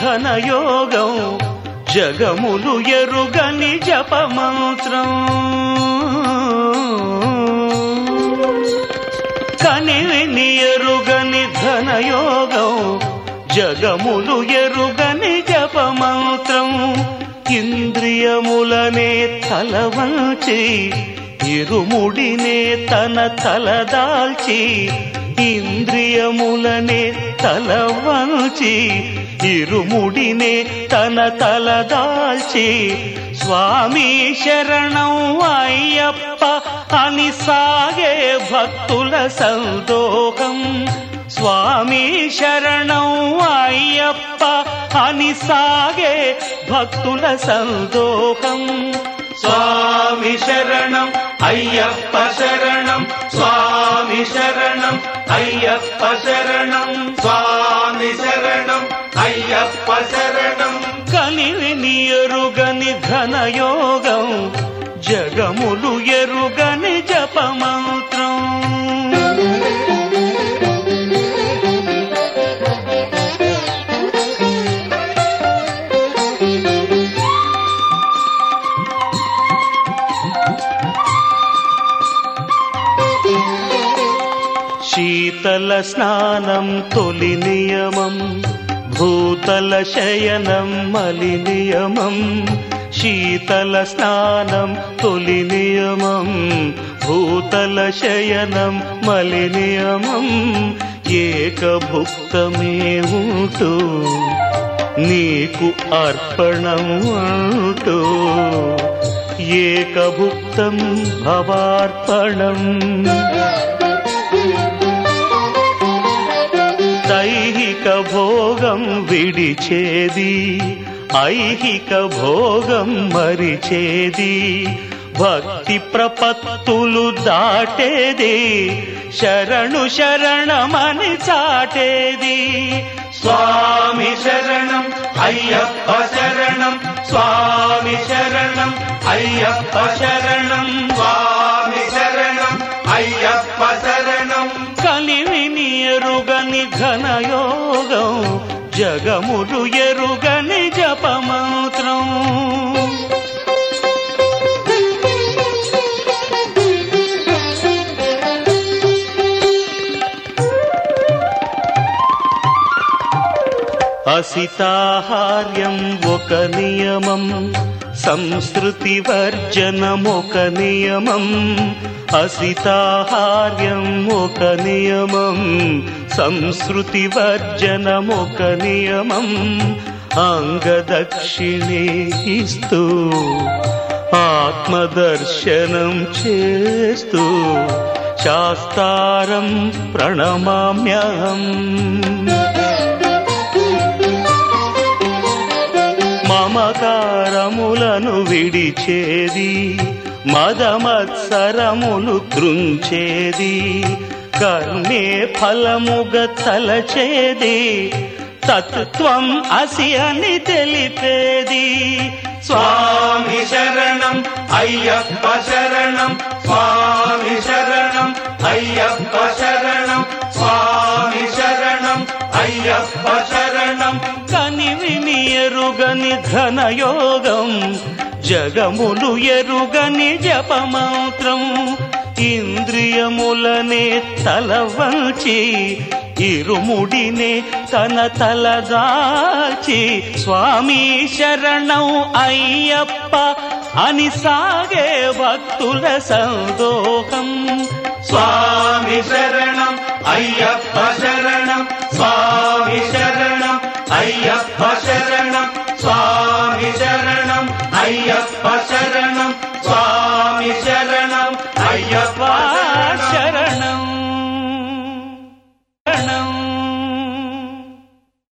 ఘనయోగం జగములు ఎరుగని జపమంత్రం కనివిని ఎరుగని ఘనయోగం జగములు ఎరుగని జపమంత్రం ఇంద్రియములనే తలవంచి ఇరుముడినే తన తలదాల్చి ఇంద్రియములనే తలవంచి ఇరుముడినే తన తలదాల్చి స్వామి శరణం అయ్యప్ప అని సాగే భక్తుల సందోహం స్వామి శరణం అయ్యప్ప అని సాగే భక్తుల సందోహం స్వామి శరణం అయ్యప్ప శరణం స్వామి శరణం అయ్యప్ప శరణం స్వామి శరణం అయ్యప్ప శరణం కలివిని ఎరుగని ఘనయోగం జగములు ఎరుగని జపమంత్రం శీతల స్నానం తొలి నియమం భూతల శయనం మలి నియమం శీతల స్నానం తొలి నియమం భూతల శయనం మలి నియమం ఏకభుక్తమే ఉంటూ నీకు అర్పణం అంటూ ఏకభుక్తం భవార్పణం దైహిక భోగం విడిచేది ఐహిక భోగం మరిచేది భక్తి ప్రపత్తులు దాటేది శరణు శరణమని చాటేది స్వామి శరణం అయ్యప్ప శరణం స్వామి శరణం అయ్యప్ప శరణం స్వామి శరణం అయ్యప్ప శరణం కలివిని ఎరుగని ఘనయోగం జగములు ఎరుగని జపమంత్రం అసితాహార్యం ఒక నియమం సంస్కృతి వర్జనం ఒక నియమం అసితాహార్యం ఒక నియమం సంస్కృతి వర్జనం ఒక నియమం అంగదక్షిణే ఇస్తూ ఆత్మదర్శనం చేస్తూ శాస్త్రారం ప్రణమామ్యహం మమకారములను విడిచేది మదమత్సరములు కృంచేది కర్మే ఫలముగ తలచేది తత్వం అసి అని తెలిపేది స్వామి శరణం అయ్యప్ప శరణం స్వామి శరణం అయ్యప్ప శరణం స్వామి శరణం అయ్యప్ప శరణం కనివిని ఎరుగని ఘనయోగం జగములు ఎరుగని జపమంత్రం ఇంద్రియములనే తలవంచి ఇరుముడినే తన తలదాచి స్వామి శరణం అయ్యప్ప అని సాగే భక్తుల సందోహం స్వామి శరణం అయ్యప్ప శరణం స్వామి శరణం అయ్యప్ప శరణం స్వామి శరణం అయ్యప్ప శరణం స్వామి శరణం అయ్యప్ప